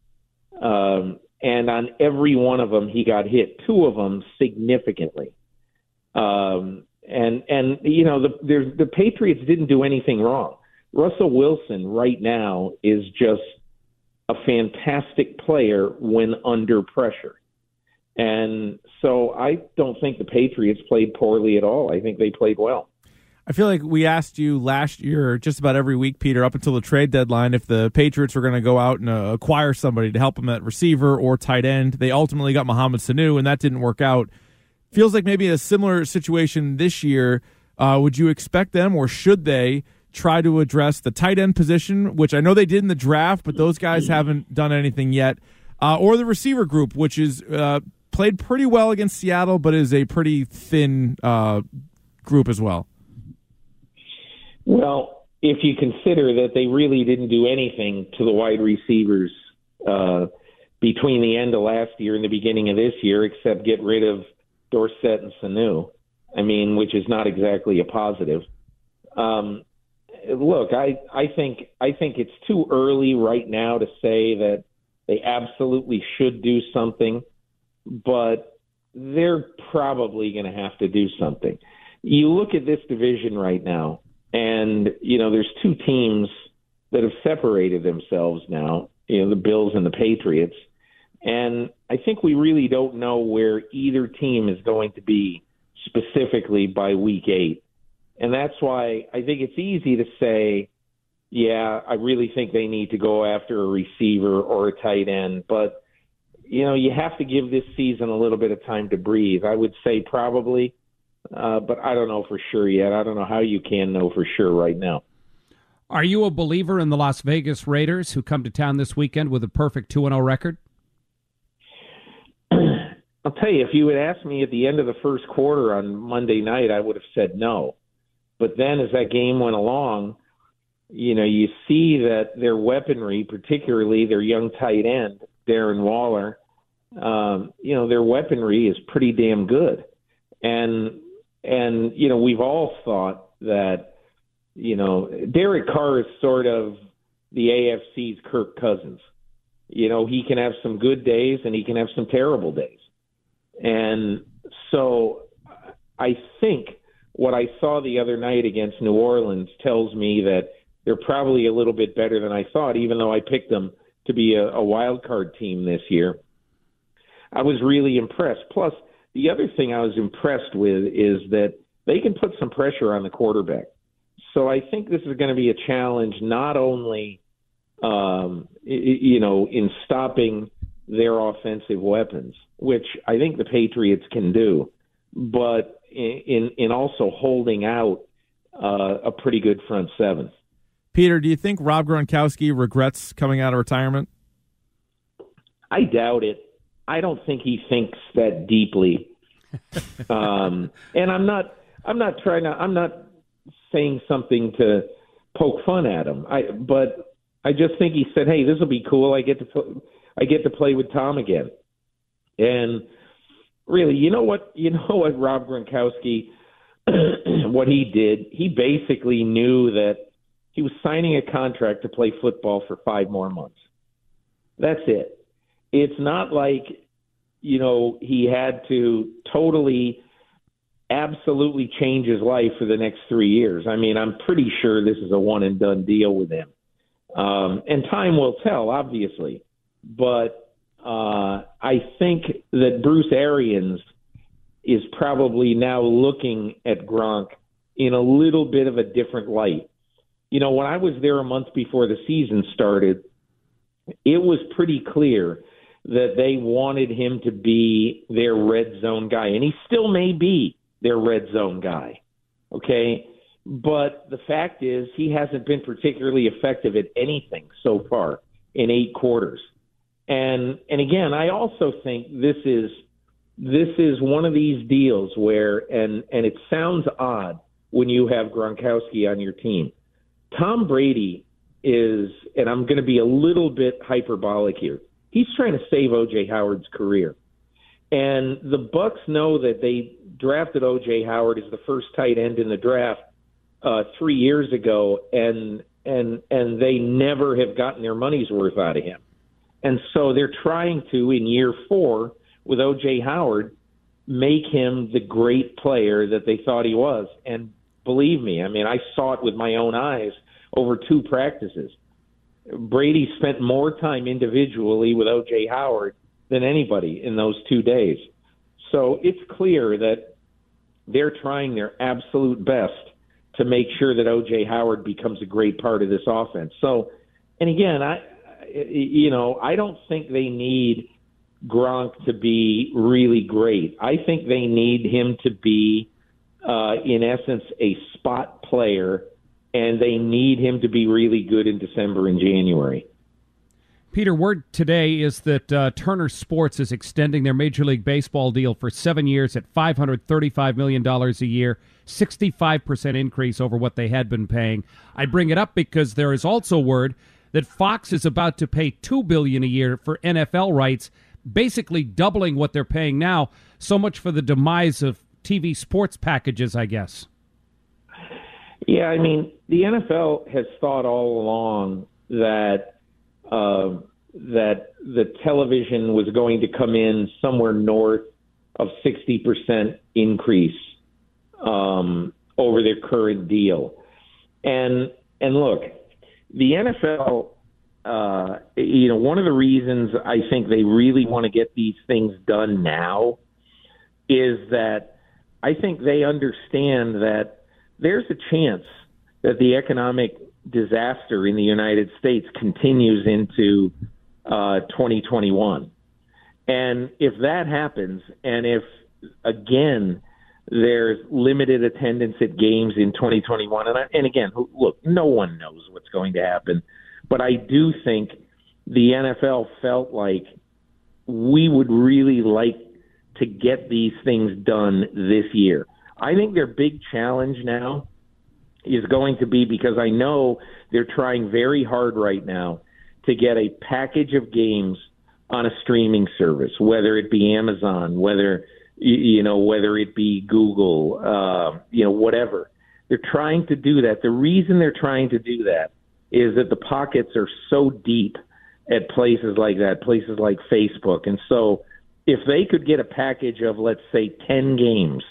Speaker 13: um, and on every one of them he got hit. Two of them significantly. Um, and and you know the there's, the Patriots didn't do anything wrong. Russell Wilson right now is just a fantastic player when under pressure. And so I don't think the Patriots played poorly at all. I think they played well.
Speaker 9: I feel like we asked you last year, just about every week, Peter, up until the trade deadline, if the Patriots were going to go out and uh, acquire somebody to help them at receiver or tight end. They ultimately got Mohamed Sanu, and that didn't work out. Feels like maybe a similar situation this year. Uh, would you expect them, or should they, try to address the tight end position, which I know they did in the draft, but those guys haven't done anything yet, uh, or the receiver group, which is uh, played pretty well against Seattle, but is a pretty thin uh, group as well.
Speaker 13: Well, if you consider that they really didn't do anything to the wide receivers uh, between the end of last year and the beginning of this year, except get rid of Dorsett and Sanu, I mean, which is not exactly a positive. Um, look, I, I think I think it's too early right now to say that they absolutely should do something, but they're probably going to have to do something. You look at this division right now, and, you know, there's two teams that have separated themselves now, you know, the Bills and the Patriots. And I think we really don't know where either team is going to be specifically by week eight. And that's why I think it's easy to say, yeah, I really think they need to go after a receiver or a tight end. But, you know, you have to give this season a little bit of time to breathe. I would say probably. Uh, but I don't know for sure yet. I don't know how you can know for sure right now.
Speaker 8: Are you a believer in the Las Vegas Raiders, who come to town this weekend with a perfect two and oh record?
Speaker 13: I'll tell you, if you had asked me at the end of the first quarter on Monday night, I would have said no. But then as that game went along, you know, you see that their weaponry, particularly their young tight end, Darren Waller, um, you know, their weaponry is pretty damn good. And And, you know, we've all thought that, you know, Derek Carr is sort of the A F C's Kirk Cousins. You know, he can have some good days and he can have some terrible days. And so I think what I saw the other night against New Orleans tells me that they're probably a little bit better than I thought, even though I picked them to be a, a wild card team this year. I was really impressed. Plus, the other thing I was impressed with is that they can put some pressure on the quarterback. So I think this is going to be a challenge not only, um, you know, in stopping their offensive weapons, which I think the Patriots can do, but in in also holding out uh, a pretty good front seven.
Speaker 9: Peter, do you think Rob Gronkowski regrets coming out of retirement?
Speaker 13: I doubt it. I don't think he thinks that deeply. um, and I'm not, I'm not trying to, I'm not saying something to poke fun at him. I, but I just think he said, hey, this will be cool. I get to, I get to play with Tom again. And really, you know what, you know what Rob Gronkowski, what he did, he basically knew that he was signing a contract to play football for five more months. That's it. It's not like, you know, he had to totally, absolutely change his life for the next three years. I mean, I'm pretty sure this is a one-and-done deal with him. Um, and time will tell, obviously. But uh, I think that Bruce Arians is probably now looking at Gronk in a little bit of a different light. You know, when I was there a month before the season started, it was pretty clear that they wanted him to be their red zone guy, and he still may be their red zone guy, okay? But the fact is he hasn't been particularly effective at anything so far in eight quarters. And and again, I also think this is this is one of these deals where, and, and it sounds odd when you have Gronkowski on your team. Tom Brady is, and I'm going to be a little bit hyperbolic here, he's trying to save O J Howard's career. And the Bucks know that they drafted O J Howard as the first tight end in the draft uh, three years ago, and and and they never have gotten their money's worth out of him. And so they're trying to, in year four, with O J Howard, make him the great player that they thought he was. And believe me, I mean, I saw it with my own eyes over two practices. Brady spent more time individually with O J Howard than anybody in those two days. So it's clear that they're trying their absolute best to make sure that O J Howard becomes a great part of this offense. So, and again, I, you know, I don't think they need Gronk to be really great. I think they need him to be, uh, in essence, a spot player, and they need him to be really good in December and January.
Speaker 8: Peter, word today is that uh, Turner Sports is extending their Major League Baseball deal for seven years at five hundred thirty-five million dollars a year, sixty-five percent increase over what they had been paying. I bring it up because there is also word that Fox is about to pay two billion dollars a year for N F L rights, basically doubling what they're paying now. So much for the demise of T V sports packages, I guess.
Speaker 13: Yeah, I mean, the N F L has thought all along that uh, that the television was going to come in somewhere north of sixty percent increase um, over their current deal. And and look, the N F L, uh, you know, one of the reasons I think they really want to get these things done now is that I think they understand that there's a chance that the economic disaster in the United States continues into uh, twenty twenty-one. And if that happens, and if, again, there's limited attendance at games in twenty twenty-one, and, I, and again, look, no one knows what's going to happen, but I do think the N F L felt like we would really like to get these things done this year. I think their big challenge now is going to be, because I know they're trying very hard right now to get a package of games on a streaming service, whether it be Amazon, whether you know, whether it be Google, uh, you know, whatever. They're trying to do that. The reason they're trying to do that is that the pockets are so deep at places like that, places like Facebook. And so if they could get a package of, let's say, ten games,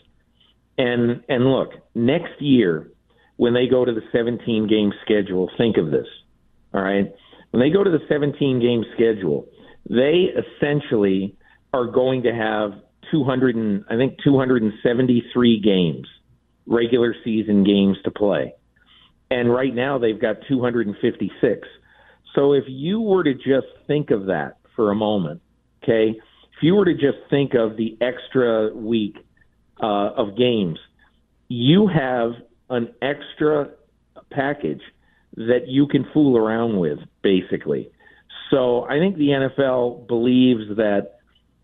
Speaker 13: and and look, next year when they go to the seventeen-game schedule, think of this, all right? When they go to the seventeen-game schedule, they essentially are going to have two hundred, and, I think, two hundred seventy-three games, regular season games to play. And right now they've got two hundred fifty-six. So if you were to just think of that for a moment, okay, if you were to just think of the extra week uh, of games, you have an extra package that you can fool around with, basically. So I think the N F L believes that,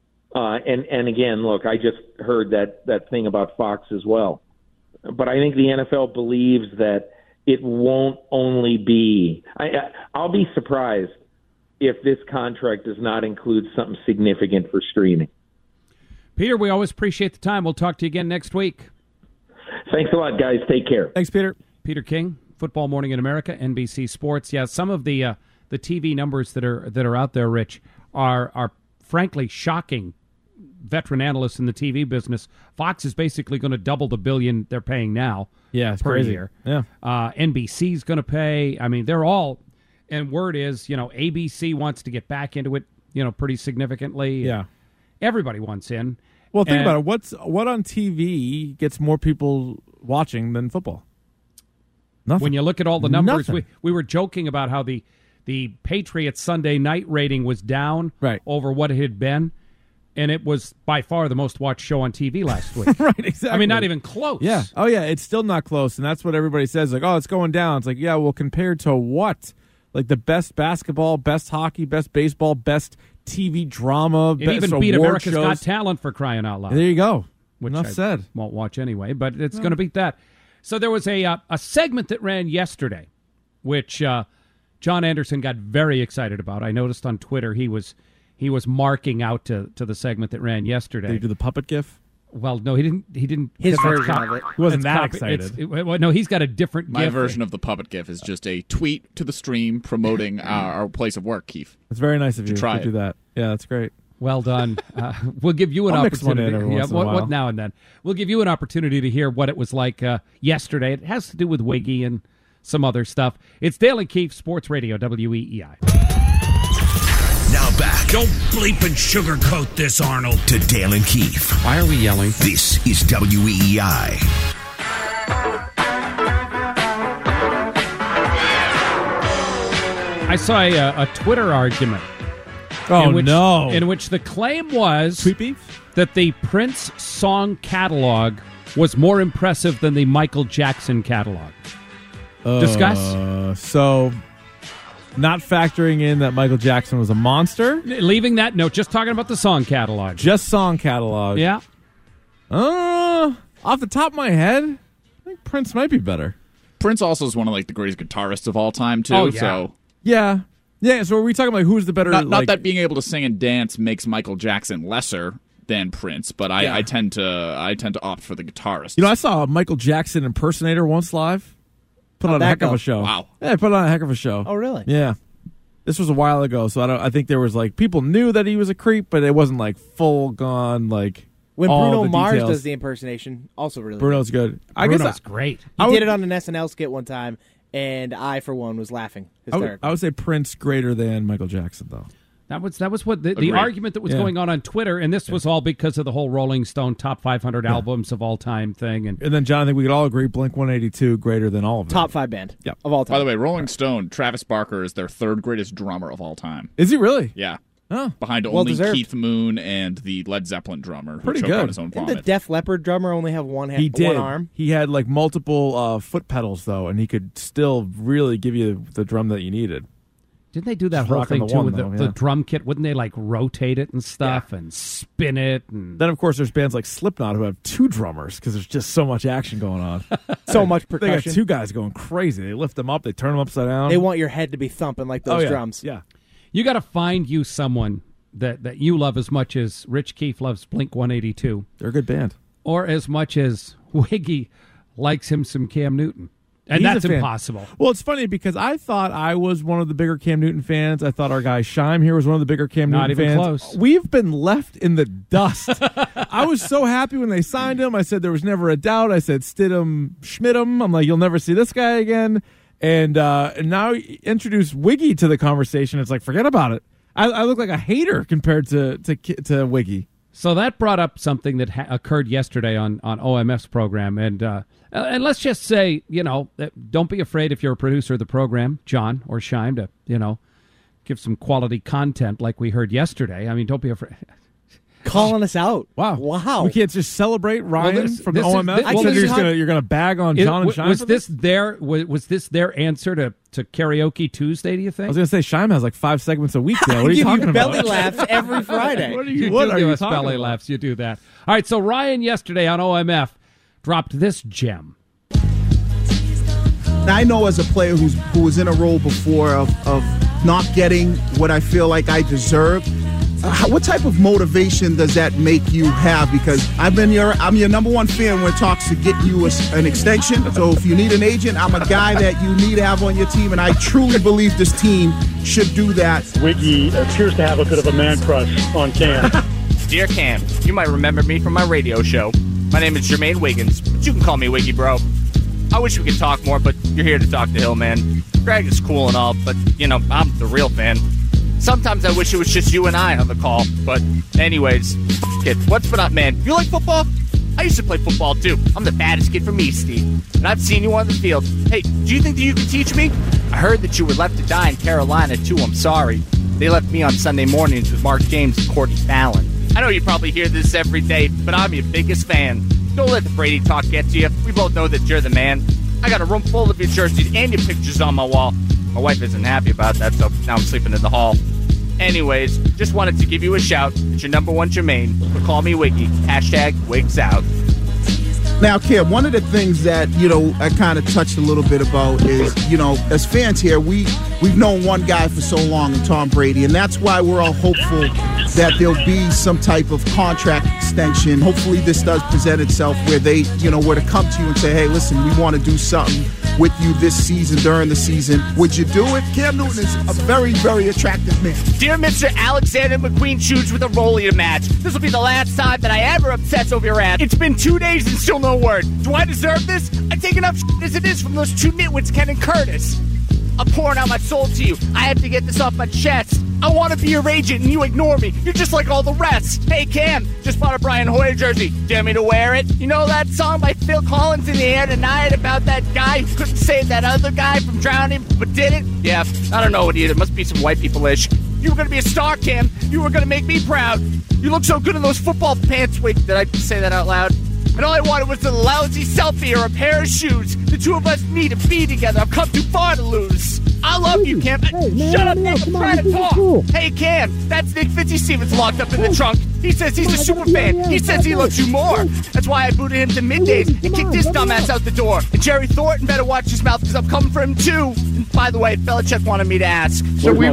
Speaker 13: uh, and, and again, look, I just heard that, that thing about Fox as well. But I think the N F L believes that it won't only be, I, I'll be surprised if this contract does not include something significant for streaming.
Speaker 8: Peter, we always appreciate the time. We'll talk to you again next week.
Speaker 13: Thanks a lot, guys. Take care.
Speaker 9: Thanks, Peter.
Speaker 8: Peter King, Football Morning in America, N B C Sports. Yeah, some of the uh, the T V numbers that are that are out there, Rich, are are frankly shocking. Veteran analysts in the T V business. Fox is basically going to double the billion they're paying now.
Speaker 9: Yeah, it's
Speaker 8: per
Speaker 9: crazy.
Speaker 8: year.
Speaker 9: Yeah,
Speaker 8: uh, N B C's going to pay. I mean, they're all. And word is, you know, A B C wants to get back into it, you know, pretty significantly.
Speaker 9: Yeah,
Speaker 8: everybody wants in.
Speaker 9: Well, think
Speaker 8: and,
Speaker 9: about it. What's what on T V gets more people watching than football? Nothing.
Speaker 8: When you look at all the numbers,
Speaker 9: Nothing.
Speaker 8: we we were joking about how the the Patriots Sunday night rating was down
Speaker 9: right.
Speaker 8: over what it had been, and it was by far the most watched show on T V last week.
Speaker 9: Right, exactly.
Speaker 8: I mean, not even close.
Speaker 9: Yeah. Oh, yeah. It's still not close, and that's what everybody says. Like, oh, it's going down. It's like, yeah, well, compared to what? Like the best basketball, best hockey, best baseball, best T V drama.
Speaker 8: It
Speaker 9: best
Speaker 8: even beat
Speaker 9: award
Speaker 8: America's
Speaker 9: shows.
Speaker 8: Got Talent, for crying out loud.
Speaker 9: There you go.
Speaker 8: Which
Speaker 9: Enough
Speaker 8: I
Speaker 9: said.
Speaker 8: Won't watch anyway, but it's
Speaker 9: No.
Speaker 8: going to beat that. So there was a uh, a segment that ran yesterday, which uh, John Anderson got very excited about. I noticed on Twitter he was he was marking out to, to the segment that ran yesterday.
Speaker 9: Did he do the puppet gif?
Speaker 8: Well, no, he didn't. He didn't.
Speaker 10: His
Speaker 8: that's
Speaker 10: version
Speaker 8: cop-
Speaker 10: of it.
Speaker 9: He wasn't
Speaker 8: that's
Speaker 9: that
Speaker 8: copy-
Speaker 9: excited.
Speaker 8: it's- it- well, no, he's got a different
Speaker 11: My
Speaker 8: gif.
Speaker 11: version of the puppet gif is just a tweet to the stream promoting our, our place of work, Keith.
Speaker 9: That's very nice of you
Speaker 11: to try
Speaker 9: to do
Speaker 11: it.
Speaker 9: that. Yeah, that's great.
Speaker 8: Well done. Uh, we'll give you an
Speaker 9: I'll mix one
Speaker 8: opportunity.
Speaker 9: in every
Speaker 8: yeah,
Speaker 9: once in a
Speaker 8: what,
Speaker 9: while.
Speaker 8: what now and then. We'll give you an opportunity to hear what it was like uh, yesterday. It has to do with Wiggy and some other stuff. It's Dale and Keefe, Sports Radio, W E E I.
Speaker 5: Now back.
Speaker 12: Don't bleep and sugarcoat this, Arnold.
Speaker 5: To Dale and Keefe.
Speaker 12: Why are we yelling?
Speaker 5: This is W E E I.
Speaker 8: I saw a, a Twitter argument.
Speaker 9: Oh,
Speaker 8: in which,
Speaker 9: no.
Speaker 8: In which the claim was
Speaker 9: Tweet beef?
Speaker 8: that the Prince song catalog was more impressive than the Michael Jackson catalog.
Speaker 9: Uh,
Speaker 8: Discuss?
Speaker 9: So, Not factoring in that Michael Jackson was a monster.
Speaker 8: Leaving that, no, just talking about the song catalog.
Speaker 9: Just song catalog.
Speaker 8: Yeah.
Speaker 9: Uh, off the top of my head, I think Prince might be better.
Speaker 11: Prince also is one of like the greatest guitarists of all time too.
Speaker 8: Oh, yeah.
Speaker 11: So
Speaker 9: Yeah. Yeah, so are we talking about who's the better?
Speaker 11: not, not
Speaker 9: like,
Speaker 11: that being able to sing and dance makes Michael Jackson lesser than Prince, but I,
Speaker 9: Yeah.
Speaker 11: I tend to I tend to opt for the guitarist.
Speaker 9: You know, I saw a Michael Jackson impersonator once live. Put
Speaker 10: How'd
Speaker 9: on a
Speaker 10: that
Speaker 9: heck of
Speaker 10: go?
Speaker 9: a show.
Speaker 11: Wow.
Speaker 9: Yeah, put on a heck of a show.
Speaker 10: Oh, really?
Speaker 9: Yeah. This was a while ago, so I don't. I think there was like people knew that he was a creep, but it wasn't like full gone like.
Speaker 10: When
Speaker 9: all
Speaker 10: Bruno
Speaker 9: the
Speaker 10: Mars
Speaker 9: details.
Speaker 10: does the impersonation, also really
Speaker 9: Bruno's good. I
Speaker 8: Bruno's
Speaker 9: guess I,
Speaker 8: great.
Speaker 10: He
Speaker 9: I would-
Speaker 10: did it on an S N L skit one time, and I, for one, was laughing
Speaker 9: I would,
Speaker 10: hysterically.
Speaker 9: I would say Prince greater than Michael Jackson, though.
Speaker 8: That was that was what the, the
Speaker 11: Agreed.
Speaker 8: argument that was
Speaker 9: Yeah.
Speaker 8: going on on Twitter, and this was all because of the whole Rolling Stone top five hundred albums of all time thing. And
Speaker 9: And then, John, I think we could all agree Blink one eighty-two greater than all of them.
Speaker 10: Top five band
Speaker 9: Yeah.
Speaker 10: of all time.
Speaker 11: By the way, Rolling Stone, Travis Barker is their third greatest drummer of all time.
Speaker 9: Is he really?
Speaker 11: Yeah.
Speaker 9: Oh.
Speaker 11: Behind
Speaker 10: Well
Speaker 11: only
Speaker 10: deserved.
Speaker 11: Keith Moon and the Led Zeppelin drummer who
Speaker 9: Pretty
Speaker 11: choked
Speaker 9: good.
Speaker 11: on his own
Speaker 10: Didn't the
Speaker 11: vomit.
Speaker 10: Def Leppard drummer only have one, ha-
Speaker 9: He did.
Speaker 10: one arm?
Speaker 9: He had like multiple uh, foot pedals, though, and he could still really give you the drum that you needed.
Speaker 8: didn't they do that
Speaker 9: Just
Speaker 8: whole
Speaker 9: rocking
Speaker 8: thing
Speaker 9: the
Speaker 8: too
Speaker 9: one,
Speaker 8: with the,
Speaker 9: though,
Speaker 8: the
Speaker 9: yeah.
Speaker 8: drum kit? Wouldn't they like rotate it and stuff and spin it? And
Speaker 9: Then, of course, there's bands like Slipknot who have two drummers because there's just so much action going on.
Speaker 10: So much
Speaker 9: They got
Speaker 10: percussion.
Speaker 9: two guys going crazy. They lift them up, they turn them upside down.
Speaker 10: They want your head to be thumping like those
Speaker 9: oh, yeah.
Speaker 10: drums.
Speaker 9: Yeah.
Speaker 8: you got to find you someone that, that you love as much as Rich Keefe loves Blink one eighty-two,
Speaker 9: They're a good band.
Speaker 8: or as much as Wiggy likes him some Cam Newton. And
Speaker 9: He's
Speaker 8: that's
Speaker 9: a fan.
Speaker 8: impossible.
Speaker 9: Well, it's funny because I thought I was one of the bigger Cam Newton fans. I thought our guy Scheim here was one of the bigger Cam
Speaker 8: Not
Speaker 9: Newton
Speaker 8: even
Speaker 9: fans.
Speaker 8: close.
Speaker 9: We've been left in the dust. I was so happy when they signed him. I said there was never a doubt. I said Stidham, Schmidham. I'm like, you'll never see this guy again. And, uh, and now introduce Wiggy to the conversation. It's like, forget about it. I, I look like a hater compared to to, to Wiggy.
Speaker 8: So that brought up something that ha- occurred yesterday on, on O M F's program. And uh, and let's just say, you know, that don't be afraid if you're a producer of the program, John or Scheim, to, you know, give some quality content like we heard yesterday. I mean, don't be afraid.
Speaker 10: Calling us out.
Speaker 9: Wow.
Speaker 10: Wow.
Speaker 9: We can't just celebrate Ryan
Speaker 8: Well, this-
Speaker 9: from
Speaker 8: this
Speaker 9: the
Speaker 8: is-
Speaker 9: O M F.
Speaker 8: this-
Speaker 9: I
Speaker 8: well,
Speaker 9: said
Speaker 8: this
Speaker 9: you're
Speaker 8: is
Speaker 9: just
Speaker 8: how-
Speaker 9: gonna you're gonna bag on
Speaker 8: It-
Speaker 9: John and
Speaker 8: w-
Speaker 9: Scheim
Speaker 8: was
Speaker 9: for
Speaker 8: this their was, was this their answer to, to Karaoke Tuesday, do you
Speaker 9: I
Speaker 8: think?
Speaker 9: was gonna say Scheim has like five segments a week. Dale. What are
Speaker 10: I
Speaker 9: you
Speaker 10: give
Speaker 9: talking
Speaker 10: you
Speaker 9: about?
Speaker 10: belly laughs every Friday.
Speaker 9: What are
Speaker 8: You
Speaker 9: you? What
Speaker 8: do
Speaker 9: are
Speaker 8: give
Speaker 9: you
Speaker 8: us
Speaker 9: talking
Speaker 8: belly
Speaker 9: about?
Speaker 8: laughs. You do that. All right, so Ryan yesterday on O M F dropped this gem.
Speaker 14: I know as a player who's who was in a role before of, of not getting what I feel like I deserve. Uh, how, what type of motivation does that make you have? Because I've been your I'm your number one fan when it talks to get you a, an extension. So if you need an agent, I'm a guy that you need to have on your team, and I truly believe this team should do that.
Speaker 15: Wiggy appears to have a bit of a man crush on Cam.
Speaker 16: Dear Cam, you might remember me from my radio show. My name is Jermaine Wiggins, but you can call me Wiggy, bro. I wish we could talk more, but you're here to talk to Hillman. Greg is cool and all, but, you know, I'm the real fan. Sometimes I wish it was just you and I on the call, but anyways, kid, what's been up, man? You like football? I used to play football, too. I'm the baddest kid from Eastie, and I've seen you on the field. Hey, do you think that you can teach me? I heard that you were left to die in Carolina, too. I'm sorry. They left me on Sunday mornings with Mark James and Courtney Fallon. I know you probably hear this every day, but I'm your biggest fan. Don't let the Brady talk get to you. We both know that you're the man. I got a room full of your jerseys and your pictures on my wall. My wife isn't happy about that, so now I'm sleeping in the hall. Anyways, just wanted to give you a shout. It's your number one Jermaine, but call me Wiggy. Hashtag Wigs out.
Speaker 14: Now, Kim, one of the things that, you know, I kind of touched a little bit about is, you know, as fans here, we, we've known one guy for so long in Tom Brady, and that's why we're all hopeful that there'll be some type of contract extension. Hopefully this does present itself where they, you know, were to come to you and say, hey, listen, we want to do something with you this season, during the season. Would you do it? Cam Newton is a very, very attractive man.
Speaker 16: Dear Mister Alexander McQueen, choose with a Rolly to match. This will be the last time that I ever obsess over your ass. It's been two days and still no word. Do I deserve this? I take enough shit as it is from those two nitwits, Ken and Curtis. I'm pouring out my soul to you. I have to get this off my chest. I want to be your agent and you ignore me. You're just like all the rest. Hey, Cam, just bought a Brian Hoyer jersey. Dare me to wear it? You know that song by Phil Collins in the air tonight about that guy who couldn't save that other guy from drowning but did it? Yeah, I don't know it either. It must be some white people-ish. You were going to be a star, Cam. You were going to make me proud. You look so good in those football pants. Wait, did I say that out loud? And all I wanted was a lousy selfie or a pair of shoes. The two of us need to be together. I've come too far to lose. I love you, Cam.
Speaker 17: Hey, man,
Speaker 16: Shut up,
Speaker 17: man,
Speaker 16: Nick. I'm
Speaker 17: come on,
Speaker 16: trying to
Speaker 17: this is
Speaker 16: talk.
Speaker 17: cool.
Speaker 16: Hey, Cam, that's Nick Fitzstevens locked up in the trunk. He says he's a super fan. He says he loves you more. That's why I booted him to middays and kicked his dumbass out the door. And Jerry Thornton better watch his mouth because I'm coming for him too. And by the way, Belichick wanted me to ask. So we.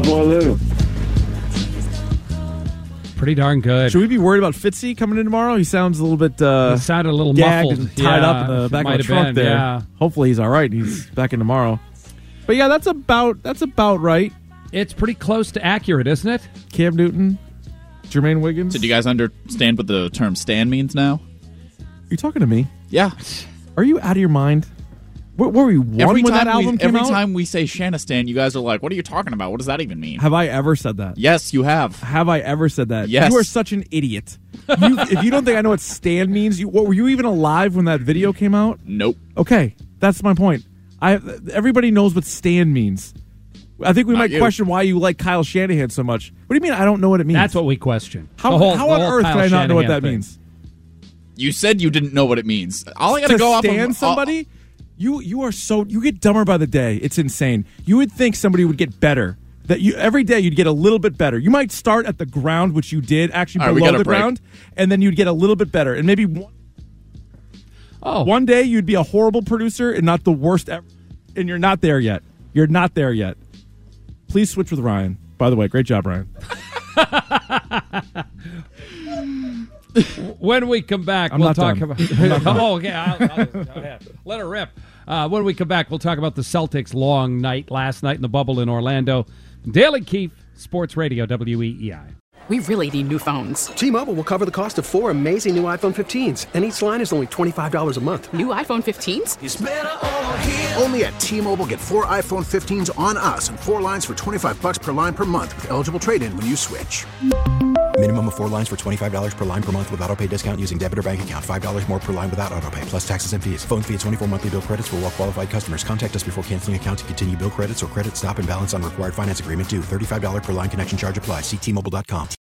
Speaker 8: Pretty darn good.
Speaker 9: Should we be worried about Fitzy coming in tomorrow? He sounds a little bit uh,
Speaker 8: He sounded a little
Speaker 9: gagged
Speaker 8: muffled.
Speaker 9: and tied
Speaker 8: Yeah,
Speaker 9: up in the back of
Speaker 8: might
Speaker 9: the
Speaker 8: have
Speaker 9: trunk
Speaker 8: been,
Speaker 9: there.
Speaker 8: yeah.
Speaker 9: Hopefully he's all right. He's back in tomorrow. But yeah, that's about that's about right.
Speaker 8: It's pretty close to accurate, isn't it?
Speaker 9: Cam Newton, Jermaine Wiggins.
Speaker 11: So do you guys understand what the term stan means now?
Speaker 9: Are you talking to me?
Speaker 11: Yeah.
Speaker 9: Are you out of your mind? What were you one
Speaker 11: Every
Speaker 9: when
Speaker 11: time
Speaker 9: that album
Speaker 11: we,
Speaker 9: came
Speaker 11: every
Speaker 9: out?
Speaker 11: time we say Shanistan, you guys are like, "What are you talking about? What does that even mean?"
Speaker 9: Have I ever said that?
Speaker 11: Yes, you have.
Speaker 9: Have I ever said that?
Speaker 11: Yes.
Speaker 9: You are such an idiot. You, if you don't think I know what stan means, you, what, were you even alive when that video came out?
Speaker 11: Nope.
Speaker 9: Okay, that's my point. I everybody knows what stan means. I think we
Speaker 11: Not
Speaker 9: might
Speaker 11: you.
Speaker 9: question why you like Kyle Shanahan so much. What do you mean I don't know what it means?
Speaker 8: That's what we question.
Speaker 9: How,
Speaker 8: The whole-
Speaker 9: how
Speaker 8: the
Speaker 9: on
Speaker 8: whole
Speaker 9: earth
Speaker 8: Kyle
Speaker 9: can I not know what
Speaker 8: Shanahan
Speaker 9: that
Speaker 8: thing.
Speaker 9: means?
Speaker 11: You said you didn't know what it means. All I got to
Speaker 9: to
Speaker 11: go off
Speaker 9: stand
Speaker 11: of
Speaker 9: somebody? You you are so you get dumber by the day. It's insane. You would think somebody would get better. That you every day you'd get a little bit better. You might start at the ground, which you did actually
Speaker 11: All right, we
Speaker 9: below
Speaker 11: got a
Speaker 9: the
Speaker 11: break.
Speaker 9: ground, and then you'd get a little bit better. And maybe one,
Speaker 8: oh.
Speaker 9: one day you'd be a horrible producer and not the worst ever. And you're not there yet. You're not there yet. Please switch with Ryan. By the way, great job, Ryan.
Speaker 8: When we come back,
Speaker 9: I'm
Speaker 8: we'll
Speaker 9: not
Speaker 8: talk
Speaker 9: done.
Speaker 8: about.
Speaker 9: I'm not done.
Speaker 8: oh, yeah. I'll, I'll, go ahead. Let her rip. Uh, when we come back, we'll talk about the Celtics' long night last night in the bubble in Orlando. Daily Keefe, Sports Radio, W E E I.
Speaker 18: We really need new phones.
Speaker 19: T-Mobile will cover the cost of four amazing new iPhone fifteens, and each line is only twenty-five dollars a month.
Speaker 18: New iPhone fifteens?
Speaker 3: Only at T-Mobile, get four iPhone fifteens on us and four lines for twenty-five bucks per line per month with eligible trade-in when you switch.
Speaker 4: Minimum of four lines for twenty-five dollars per line per month with autopay discount using debit or bank account. five dollars more per line without autopay, plus taxes and fees. Phone fee at twenty-four monthly bill credits for well-qualified customers. Contact us before canceling account to continue bill credits or credit stop and balance on required finance agreement due. thirty-five dollars per line connection charge applies. See T Mobile dot com.